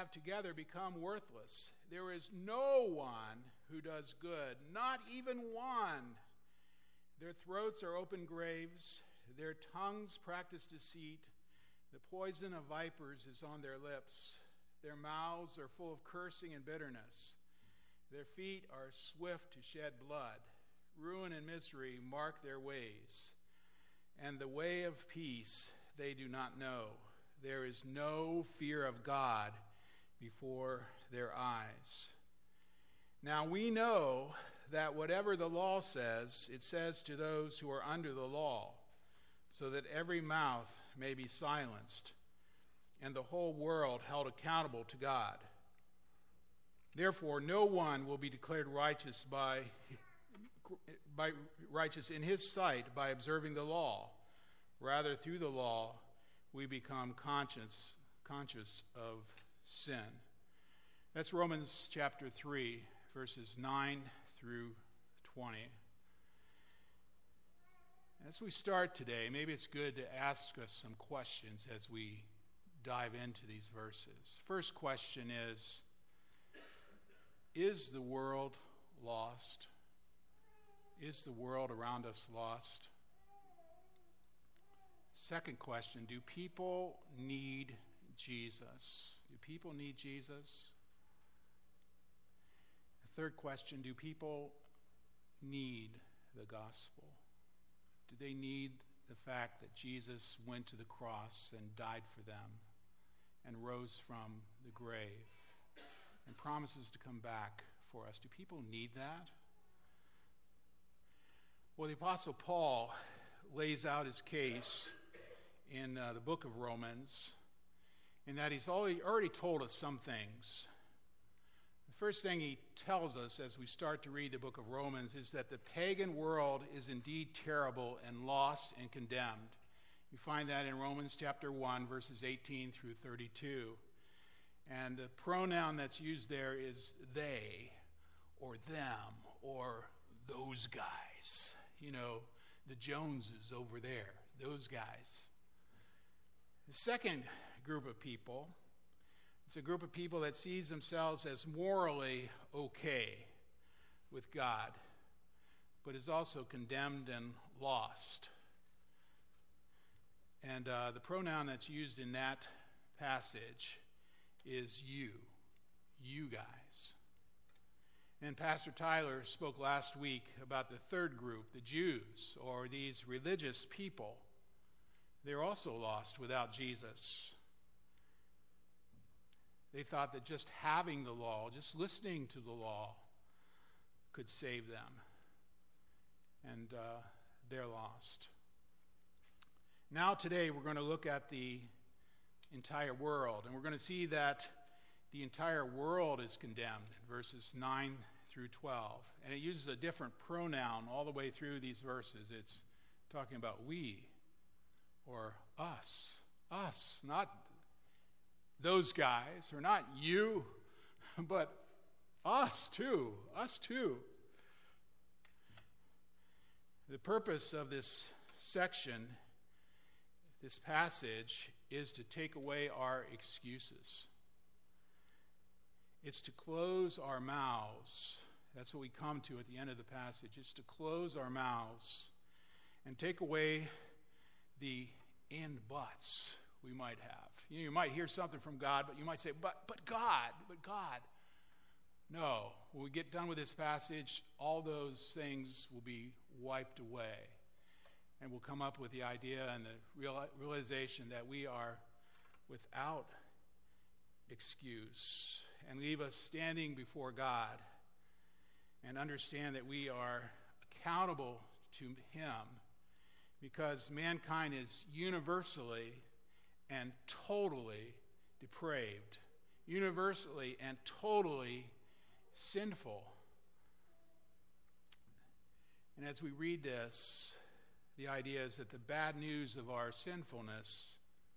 have together become worthless. There is no one who does good, not even one. Their throats are open graves. Their tongues practice deceit. The poison of vipers is on their lips. Their mouths are full of cursing and bitterness. Their feet are swift to shed blood. Ruin and misery mark their ways, and the way of peace they do not know. There is no fear of God before their eyes. Now we know that whatever the law says, it says to those who are under the law, so that every mouth may be silenced, and the whole world held accountable to God. Therefore, no one will be declared righteous righteous in his sight by observing the law. Rather, through the law, we become conscious of sin. That's Romans chapter 3, verses 9 through 20. As we start today, maybe it's good to ask us some questions as we dive into these verses. First question is the world lost? Is the world around us lost? Second question, do people need Jesus? Do people need Jesus? The third question, do people need the gospel? Do they need the fact that Jesus went to the cross and died for them and rose from the grave and promises to come back for us? Do people need that? Well, the Apostle Paul lays out his case in the book of Romans, in that he's already told us some things. The first thing he tells us as we start to read the book of Romans is that the pagan world is indeed terrible and lost and condemned. You find that in Romans chapter 1, verses 18 through 32. And the pronoun that's used there is they, or them, or those guys. You know, the Joneses over there, those guys. The second group of people, it's a group of people that sees themselves as morally okay with God, but is also condemned and lost. And the pronoun that's used in that passage is you guys. And Pastor Tyler spoke last week about the third group, the Jews, or these religious people. They're also lost without Jesus. They thought that just having the law, just listening to the law, could save them. And they're lost. Now today we're going to look at the entire world, and we're going to see that the entire world is condemned in verses 9 through 12. And it uses a different pronoun all the way through these verses. It's talking about we, or us, not those guys, or not you, but us too. The purpose of this section, this passage, is to take away our excuses. It's to close our mouths. That's what we come to at the end of the passage. It's to close our mouths and take away the and buts we might have. You might hear something from God, but you might say, but God. No, when we get done with this passage, all those things will be wiped away. And we'll come up with the idea and the realization that we are without excuse, and leave us standing before God and understand that we are accountable to Him, because mankind is universally and totally depraved, universally and totally sinful. And as we read this, the idea is that the bad news of our sinfulness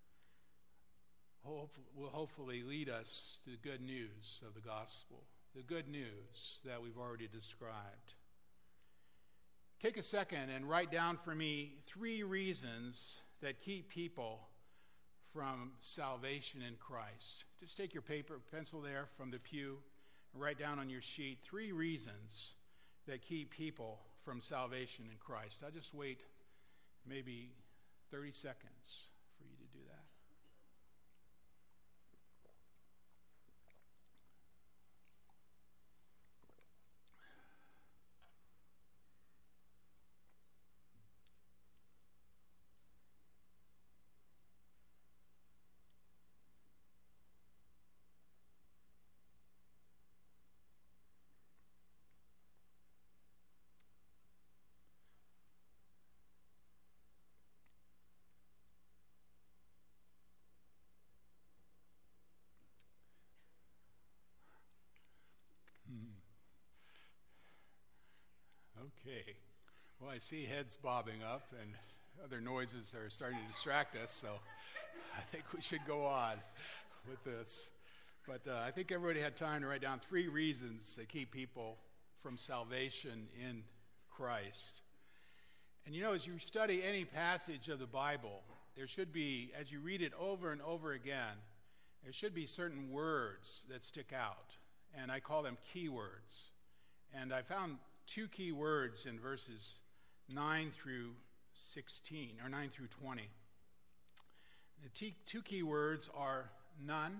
will hopefully lead us to the good news of the gospel, the good news that we've already described. Take a second and write down for me 3 reasons that keep people from salvation in Christ. Just take your paper, pencil there from the pew, and write down on your sheet 3 reasons that keep people from salvation in Christ. I'll just wait maybe 30 seconds for you to do that. Okay. Well, I see heads bobbing up and other noises are starting to distract us, so I think we should go on with this. But I think everybody had time to write down 3 reasons that keep people from salvation in Christ. And you know, as you study any passage of the Bible, there should be, as you read it over and over again, there should be certain words that stick out. And I call them keywords. And I found 2 key words in verses 9 through 16, or 9 through 20. The 2 key words are none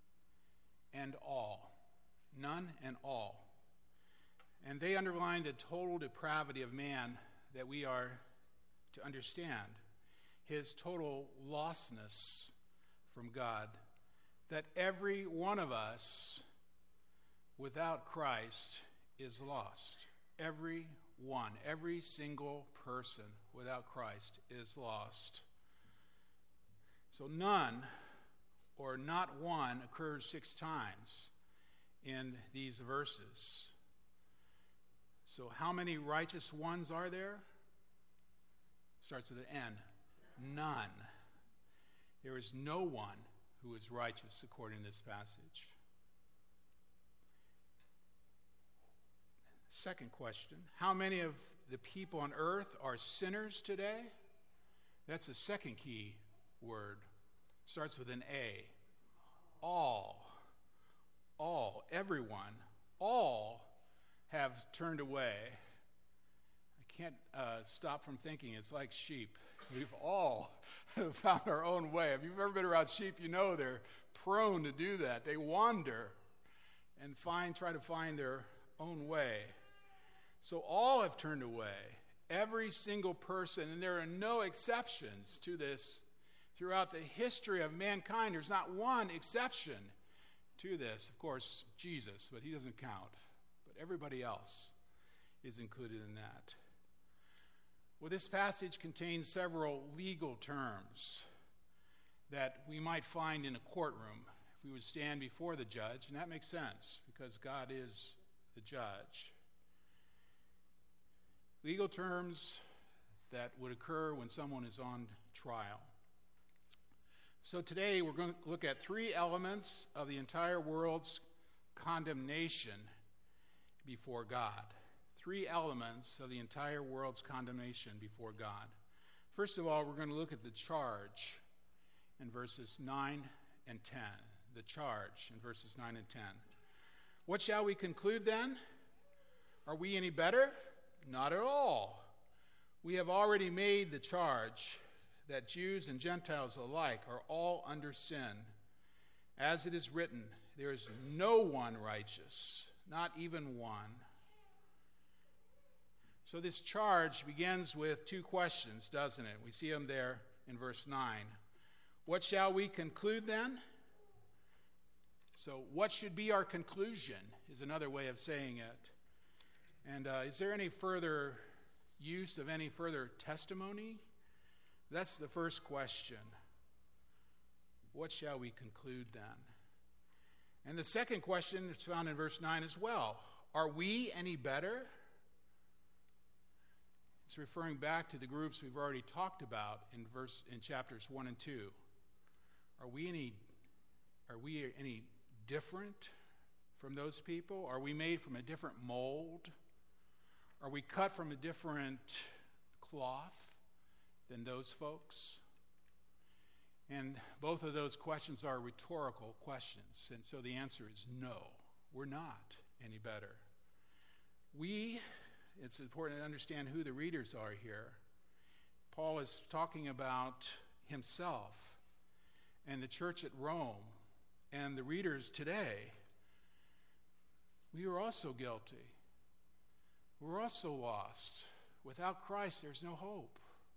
and all. None and all. And they underline the total depravity of man that we are to understand. His total lostness from God. That every one of us without Christ is lost. Every one, every single person without Christ is lost. So none, or not one, occurs 6 times in these verses. So how many righteous ones are there? Starts with an N. None. There is no one who is righteous according to this passage. Second question, how many of the people on earth are sinners today? That's a second key word. Starts with an A. All, everyone, all have turned away. I can't stop from thinking it's like sheep. We've all found our own way. If you've ever been around sheep, you know they're prone to do that. They wander and try to find their own way. So all have turned away. Every single person, and there are no exceptions to this throughout the history of mankind. There's not one exception to this. Of course, Jesus, but he doesn't count. But everybody else is included in that. Well, this passage contains several legal terms that we might find in a courtroom if we would stand before the judge, and that makes sense because God is the judge. Legal terms that would occur when someone is on trial. So today we're going to look at 3 elements of the entire world's condemnation before God. 3 elements of the entire world's condemnation before God. First of all, we're going to look at the charge in verses 9 and 10. The charge in verses 9 and 10. What shall we conclude then? Are we any better? Not at all. We have already made the charge that Jews and Gentiles alike are all under sin. As it is written, there is no one righteous, not even one. So this charge begins with 2 questions, doesn't it? We see them there in verse 9. What shall we conclude then? So what should be our conclusion is another way of saying it. And is there any further use of any further testimony? That's the first question. What shall we conclude then? And the second question is found in verse 9 as well. Are we any better? It's referring back to the groups we've already talked about in chapters 1 and 2. Are we any different from those people? Are we made from a different mold? Are we cut from a different cloth than those folks? And both of those questions are rhetorical questions. And so the answer is no, we're not any better. It's important to understand who the readers are here. Paul is talking about himself and the church at Rome and the readers today. We are also guilty. We're also lost. Without Christ, there's no hope.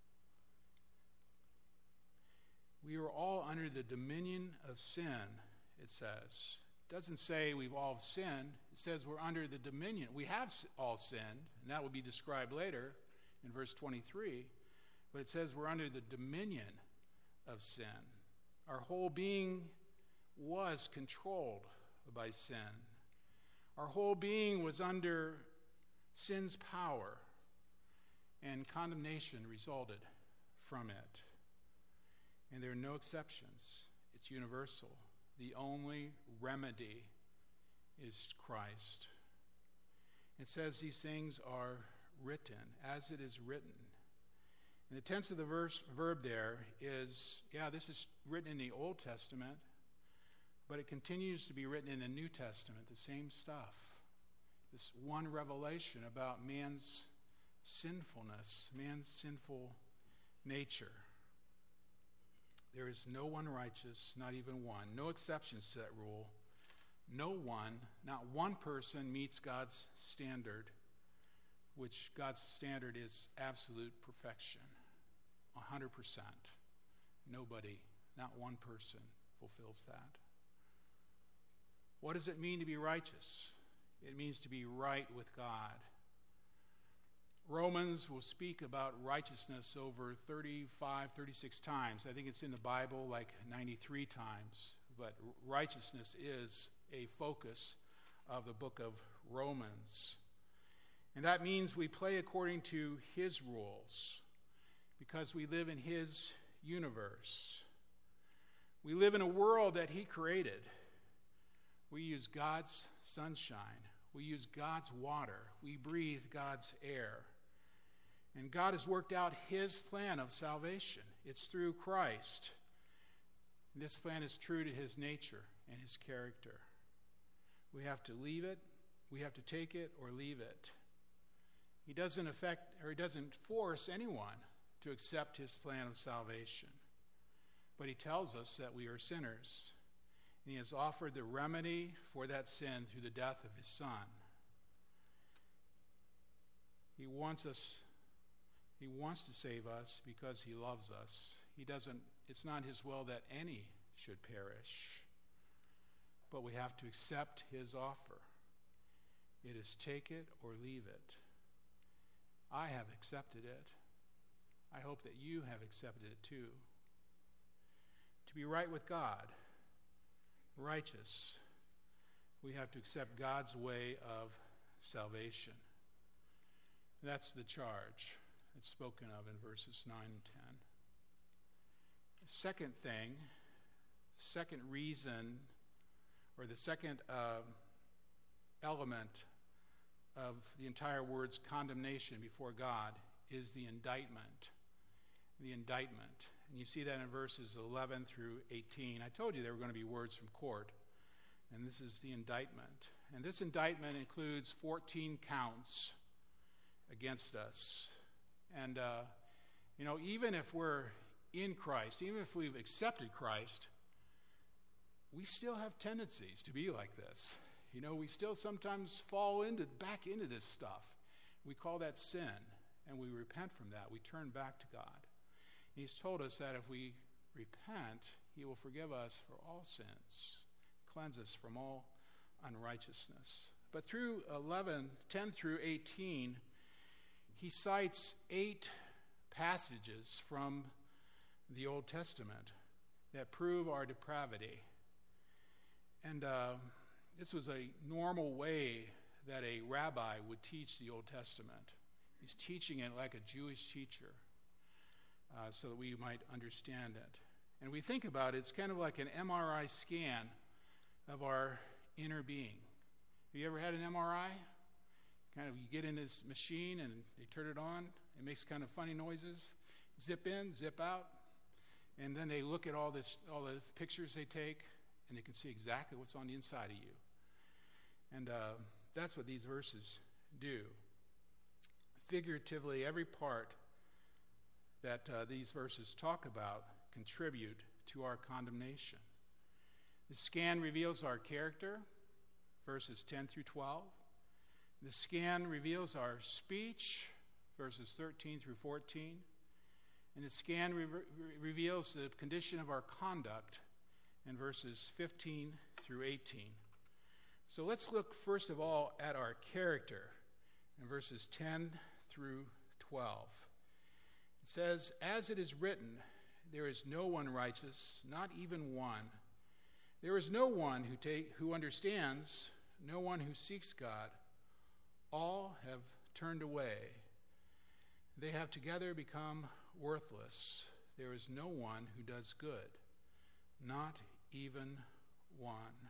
We are all under the dominion of sin, it says. It doesn't say we've all sinned. It says we're under the dominion. We have all sinned, and that will be described later in verse 23. But it says we're under the dominion of sin. Our whole being was controlled by sin. Our whole being was under sin's power, and condemnation resulted from it. And there are no exceptions. It's universal. The only remedy is Christ. It says these things are written, as it is written. And the tense of the verb there is, this is written in the Old Testament, but it continues to be written in the New Testament, the same stuff. This one revelation about man's sinfulness, man's sinful nature. There is no one righteous, not even one. No exceptions to that rule. No one, not one person meets God's standard, which God's standard is absolute perfection. 100%. Nobody, not one person, fulfills that. What does it mean to be righteous? It means to be right with God. Romans will speak about righteousness over 35, 36 times. I think it's in the Bible like 93 times. But righteousness is a focus of the book of Romans. And that means we play according to his rules because we live in his universe. We live in a world that he created. We use God's sunshine. We use God's water. We breathe God's air. And God has worked out his plan of salvation. It's through Christ. And this plan is true to his nature and his character. We have to leave it, we have to take it or leave it. He doesn't force anyone to accept his plan of salvation. But he tells us that we are sinners. And he has offered the remedy for that sin through the death of his Son. He wants to save us because he loves us. It's not his will that any should perish. But we have to accept his offer. It is take it or leave it. I have accepted it. I hope that you have accepted it too. To be right with God, righteous, we have to accept God's way of salvation. That's the charge that's spoken of in verses 9 and 10. The second thing, second reason, or the second element of the entire word's condemnation before God is the indictment. The indictment. And you see that in verses 11 through 18. I told you there were going to be words from court. And this is the indictment. And this indictment includes 14 counts against us. And, even if we're in Christ, even if we've accepted Christ, we still have tendencies to be like this. We still sometimes fall back into this stuff. We call that sin, and we repent from that. We turn back to God. And he's told us that if we repent, he will forgive us for all sins, cleanse us from all unrighteousness. But through 10 through 18, he cites 8 passages from the Old Testament that prove our depravity. And this was a normal way that a rabbi would teach the Old Testament. He's teaching it like a Jewish teacher so that we might understand it. And we think about it, it's kind of like an MRI scan of our inner being. Have you ever had an MRI? You get in this machine and they turn it on. It makes kind of funny noises. Zip in, zip out. And then they look at all the pictures they take, and they can see exactly what's on the inside of you. And that's what these verses do. Figuratively, every part that these verses talk about contribute to our condemnation. The scan reveals our character, verses 10 through 12. The scan reveals our speech, verses 13 through 14. And the scan reveals the condition of our conduct in verses 15 through 18. So let's look first of all at our character in verses 10 through 12. It says, "As it is written, there is no one righteous, not even one. There is no one who understands, no one who seeks God. All have turned away. They have together become worthless. There is no one who does good, not even one."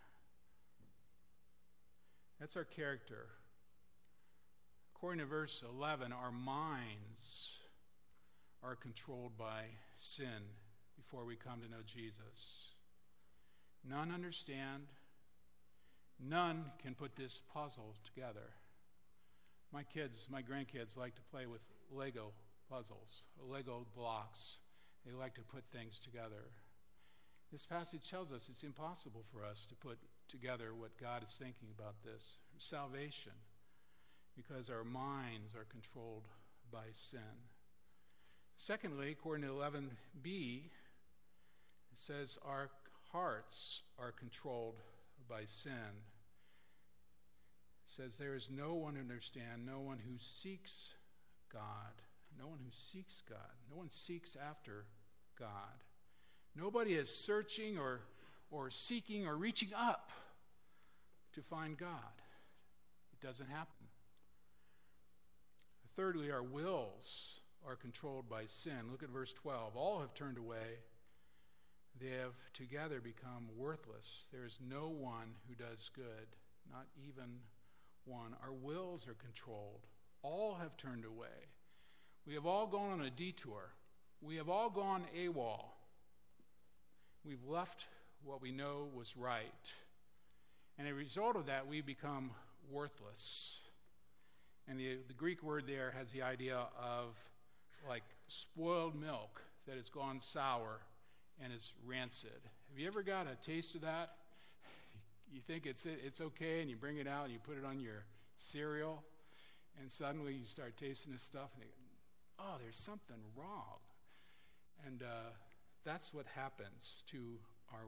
That's our character. According to verse 11, our minds are controlled by sin before we come to know Jesus. None understand. None can put this puzzle together. My grandkids like to play with Lego puzzles, Lego blocks. They like to put things together. This passage tells us it's impossible for us to put together what God is thinking about this salvation, because our minds are controlled by sin. Secondly, according to 11b, it says our hearts are controlled by sin. It says there is no one who understands, no one who seeks God. No one who seeks God. No one seeks after God. Nobody is searching or seeking or reaching up to find God. It doesn't happen. Thirdly, our wills are controlled by sin. Look at verse 12. All have turned away. They have together become worthless. There is no one who does good, not even one. Our wills are controlled. All have turned away. We have all gone on a detour. We have all gone AWOL. We've left what we know was right. And as a result of that, we become worthless. And the Greek word there has the idea of like spoiled milk that has gone sour and is rancid. Have you ever got a taste of that? You think it's okay, and you bring it out and you put it on your cereal, and suddenly you start tasting this stuff, and you go, oh, there's something wrong. And that's what happens to our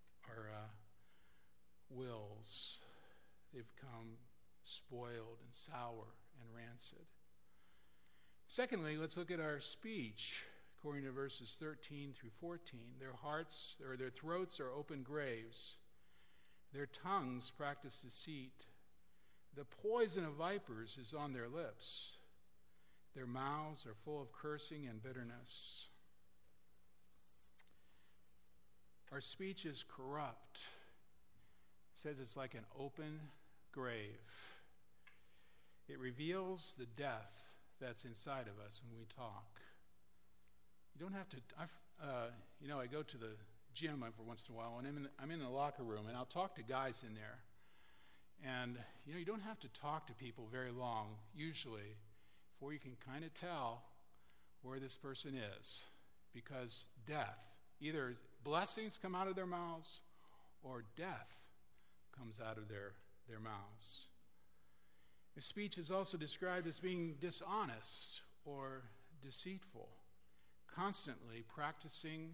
wills. They've become spoiled and sour and rancid. Secondly, let's look at our speech. According to verses 13 through 14, their throats are open graves. Their tongues practice deceit. The poison of vipers is on their lips. Their mouths are full of cursing and bitterness. Our speech is corrupt. It says it's like an open grave. It reveals the death that's inside of us when we talk. You don't have to. I go to the gym every once in a while, and I'm in the locker room, and I'll talk to guys in there. And you don't have to talk to people very long, usually, before you can kind of tell where this person is, because death, either blessings come out of their mouths, or death comes out of their mouths. The speech is also described as being dishonest or deceitful, constantly practicing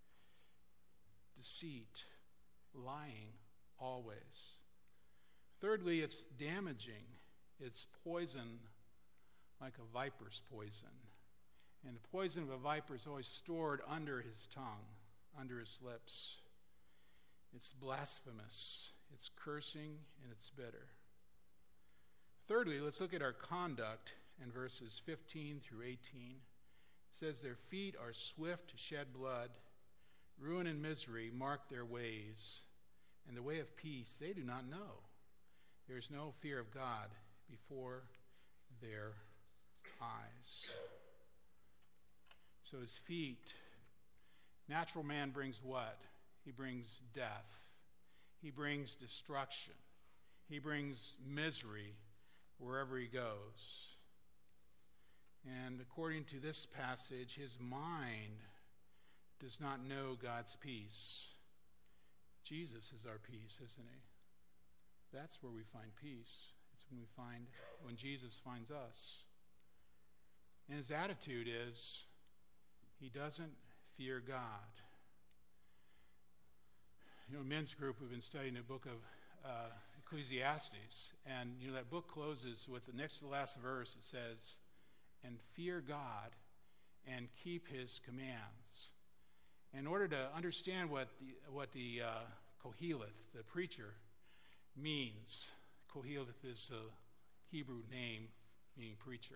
deceit, lying always. Thirdly, it's damaging. It's poison, like a viper's poison. And the poison of a viper is always stored under his tongue, under his lips. It's blasphemous, it's cursing, and it's bitter. Thirdly, let's look at our conduct in verses 15 through 18. It says, their feet are swift to shed blood. Ruin and misery mark their ways, and the way of peace they do not know. There is no fear of God before their eyes. So his feet Natural man brings what? He brings death. He brings destruction. He brings misery wherever he goes. And according to this passage, his mind does not know God's peace. Jesus is our peace, isn't he? That's where we find peace. It's when Jesus finds us. And his attitude is, he doesn't fear God. Men's group have been studying the book of Ecclesiastes, and that book closes with the next to the last verse. It says, "And fear God and keep his commands." In order to understand what the Koheleth, the preacher, means, Koheleth is a Hebrew name meaning preacher.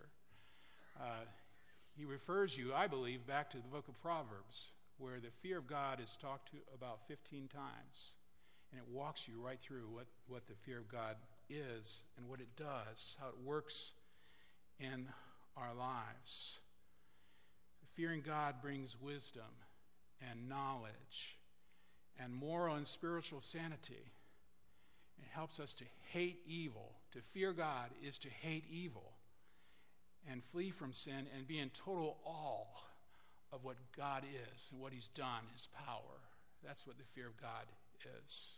He refers you, I believe, back to the book of Proverbs, where the fear of God is talked about 15 times. And it walks you right through what the fear of God is and what it does, how it works in our lives. Fearing God brings wisdom and knowledge and moral and spiritual sanity. It helps us to hate evil. To fear God is to hate evil and flee from sin and be in total awe of what God is and what he's done, his power. That's what the fear of God is.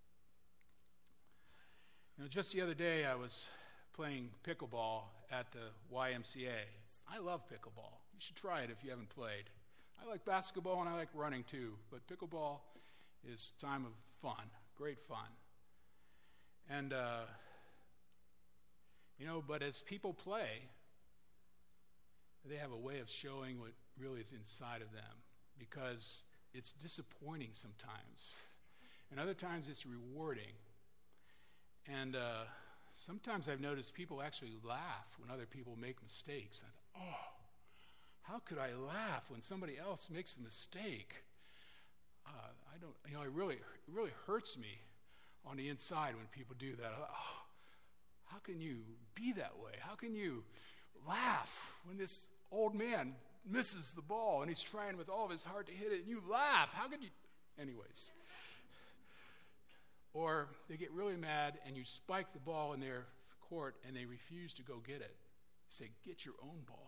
Just the other day I was playing pickleball at the YMCA. I love pickleball. You should try it if you haven't played. I like basketball and I like running too, but pickleball is time of fun, great fun. And, but as people play, they have a way of showing what really is inside of them, because it's disappointing sometimes. And other times it's rewarding. And sometimes I've noticed people actually laugh when other people make mistakes. I thought, how could I laugh when somebody else makes a mistake? It really hurts me on the inside when people do that. I thought, how can you be that way? How can you laugh when this old man misses the ball and he's trying with all of his heart to hit it and you laugh? How could you? Anyways. Or they get really mad and you spike the ball in their court and they refuse to go get it. Say, get your own ball.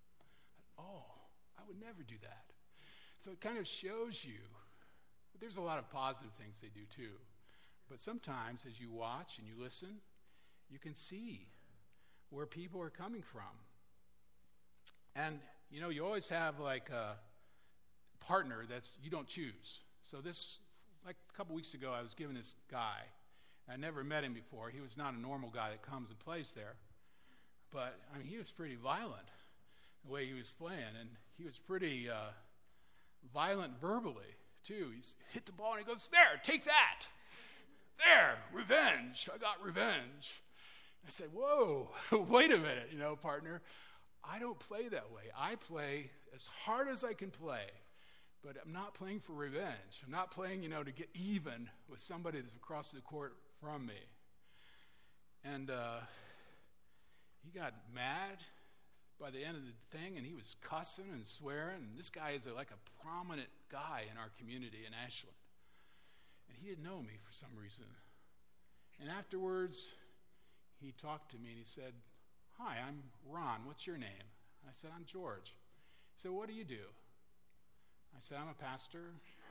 I would never do that. So it kind of shows you. But there's a lot of positive things they do too. But sometimes as you watch and you listen, you can see where people are coming from. And, you always have like a partner that's you don't choose. So this, like a couple weeks ago, I was given this guy. I never met him before. He was not a normal guy that comes and plays there. But, he was pretty violent the way he was playing. And he was pretty violent verbally, too. He's hit the ball and he goes, "There, take that. There, revenge. I got revenge." I said, "Whoa, wait a minute, partner. I don't play that way. I play as hard as I can play, but I'm not playing for revenge. I'm not playing, to get even with somebody that's across the court from me." And he got mad by the end of the thing, and he was cussing and swearing. And this guy is like a prominent guy in our community in Ashland. And he didn't know me for some reason. And afterwards, he talked to me and he said, "Hi, I'm Ron. What's your name?" I said, "I'm George." He said, "What do you do?" I said, "I'm a pastor."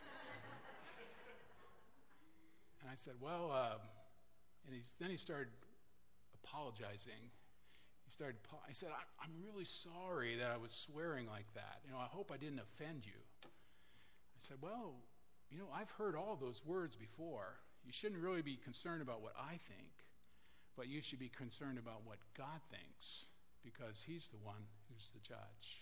And I said, "Well," then he started apologizing. I said, "I'm really sorry that I was swearing like that. I hope I didn't offend you." I said, "Well, I've heard all those words before. You shouldn't really be concerned about what I think, but you should be concerned about what God thinks, because he's the one who's the judge."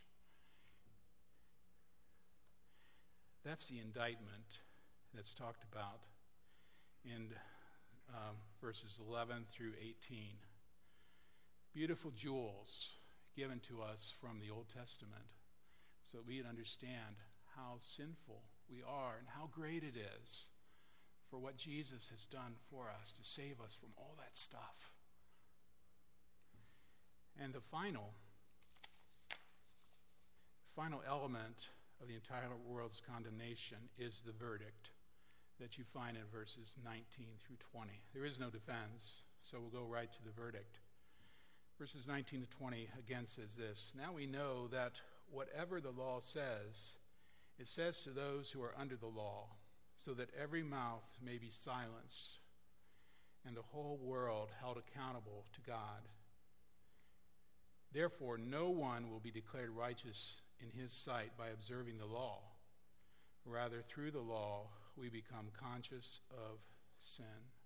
That's the indictment that's talked about in verses 11 through 18. Beautiful jewels given to us from the Old Testament so that we can understand how sinful we are and how great it is for what Jesus has done for us to save us from all that stuff. And the final element of the entire world's condemnation is the verdict that you find in verses 19 through 20. There is no defense, so we'll go right to the verdict. Verses 19 to 20 again says this: Now we know that whatever the law says, it says to those who are under the law, so that every mouth may be silenced and the whole world held accountable to God. Therefore, no one will be declared righteous in his sight by observing the law. Rather, through the law, we become conscious of sin.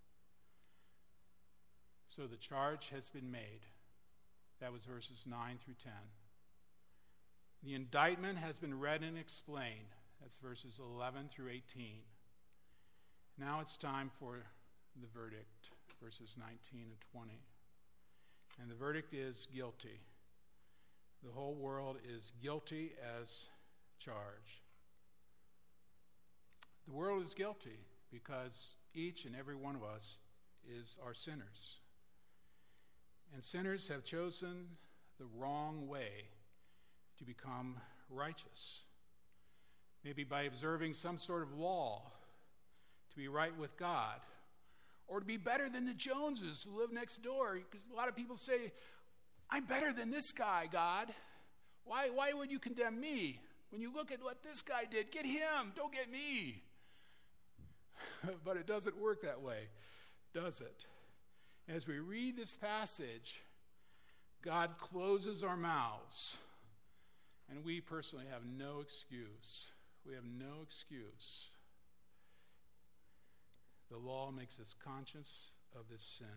So the charge has been made. That was verses 9 through 10. The indictment has been read and explained. That's verses 11 through 18. Now it's time for the verdict, verses 19 and 20. And the verdict is guilty. The whole world is guilty as charged. The world is guilty because each and every one of us are sinners. And sinners have chosen the wrong way to become righteous. Maybe by observing some sort of law to be right with God, or to be better than the Joneses who live next door. Because a lot of people say, I'm better than this guy, God. Why would you condemn me? When you look at what this guy did, get him, don't get me. But it doesn't work that way, does it? As we read this passage, God closes our mouths, and we personally have no excuse. We have no excuse. The law makes us conscious of this sin.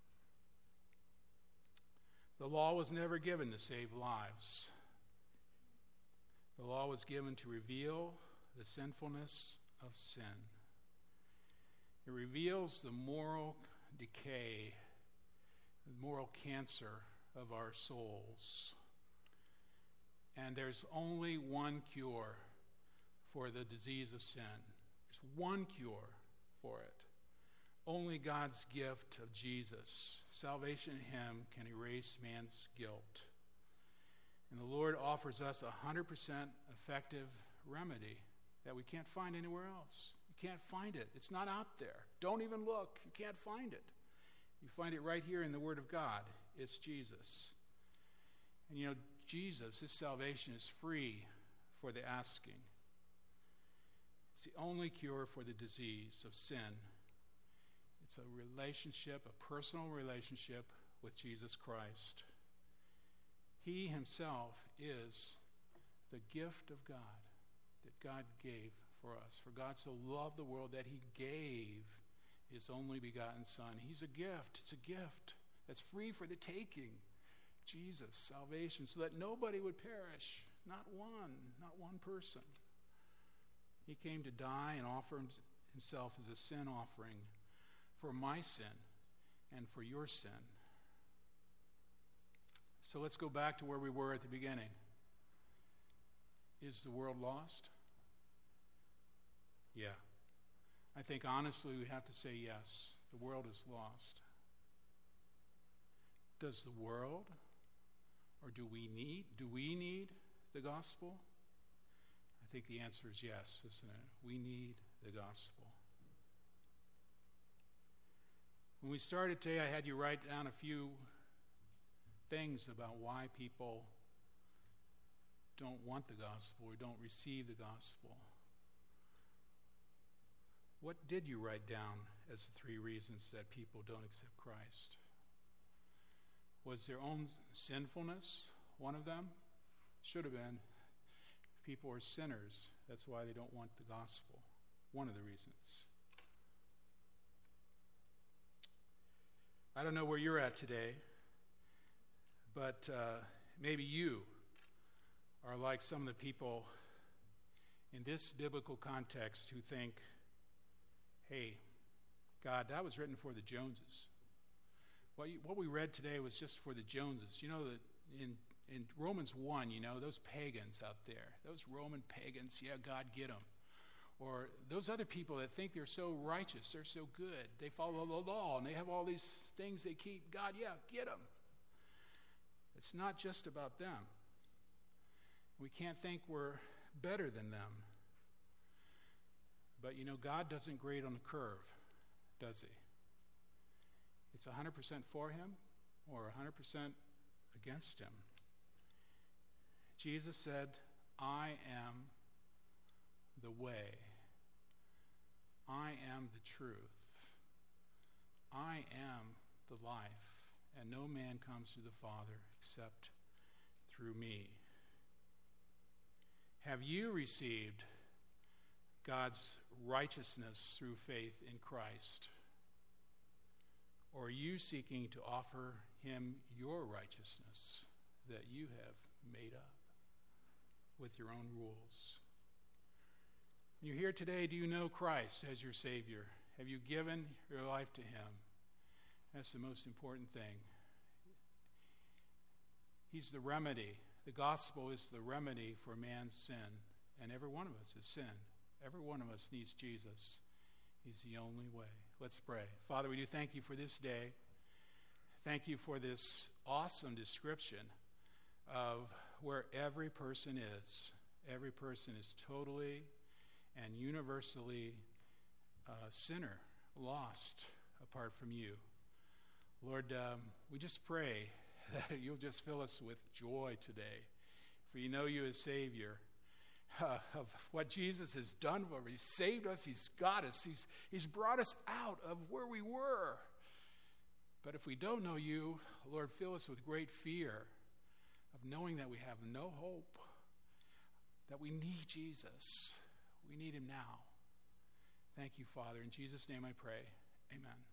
The law was never given to save lives. The law was given to reveal the sinfulness of sin. It reveals the moral decay, the moral cancer of our souls. And there's only one cure for the disease of sin. There's one cure for it. Only God's gift of Jesus, salvation in him, can erase man's guilt. And the Lord offers us 100% effective remedy that we can't find anywhere else. You can't find it. It's not out there. Don't even look. You can't find it. You find it right here in the Word of God. It's Jesus. And you know, Jesus, his salvation is free for the asking. It's the only cure for the disease of sin. It's a relationship, a personal relationship with Jesus Christ. He himself is the gift of God that God gave for us. For God so loved the world that he gave his only begotten Son. He's a gift. It's a gift that's free for the taking. Jesus, salvation, so that nobody would perish. Not one person. He came to die and offer himself as a sin offering for my sin and for your sin. So let's go back to where we were at the beginning. Is the world lost? Yeah. I think honestly we have to say yes. The world is lost. Does the world, or do we need the gospel? I think the answer is yes, isn't it? We need the gospel. When we started today, I had you write down a few things about why people don't want the gospel or don't receive the gospel. What did you write down as the 3 reasons that people don't accept Christ? Was their own sinfulness one of them? Should have been. People are sinners. That's why they don't want the gospel. One of the reasons. I don't know where you're at today, but maybe you are like some of the people in this biblical context who think, hey, God, that was written for the Joneses. What we read today was just for the Joneses. You know that in Romans 1, you know, those pagans out there, those Roman pagans, yeah, God, get them. Or those other people that think they're so righteous, they're so good, they follow the law, and they have all these things they keep. God, yeah, get them. It's not just about them. We can't think we're better than them. But you know, God doesn't grade on a curve, does he? It's 100% for him or 100% against him. Jesus said, I am the way. I am the truth. I am the life. And no man comes to the Father except through me. Have you received God's righteousness through faith in Christ? Or are you seeking to offer him your righteousness that you have made up with your own rules? You're here today, do you know Christ as your Savior? Have you given your life to him? That's the most important thing. He's the remedy. The gospel is the remedy for man's sin. And every one of us has sinned. Every one of us needs Jesus. He's the only way. Let's pray. Father, we do thank you for this day. Thank you for this awesome description of where every person is. Every person is totally and universally a sinner, lost apart from you. Lord, we just pray that you'll just fill us with joy today. For you know you as Savior of what Jesus has done for us. He's saved us. He's got us. He's brought us out of where we were. But if we don't know you, Lord, fill us with great fear of knowing that we have no hope, that we need Jesus. We need him now. Thank you, Father. In Jesus' name I pray. Amen.